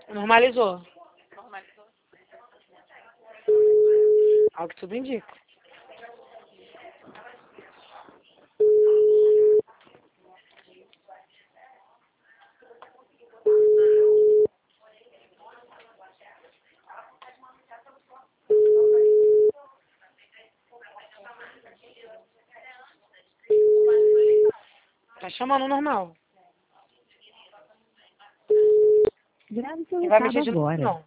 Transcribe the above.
Normalizou. Normalizou. Ao que tudo indica. Tá chamando normal. Grave seu Ele vai recado mexer de novo, agora. não.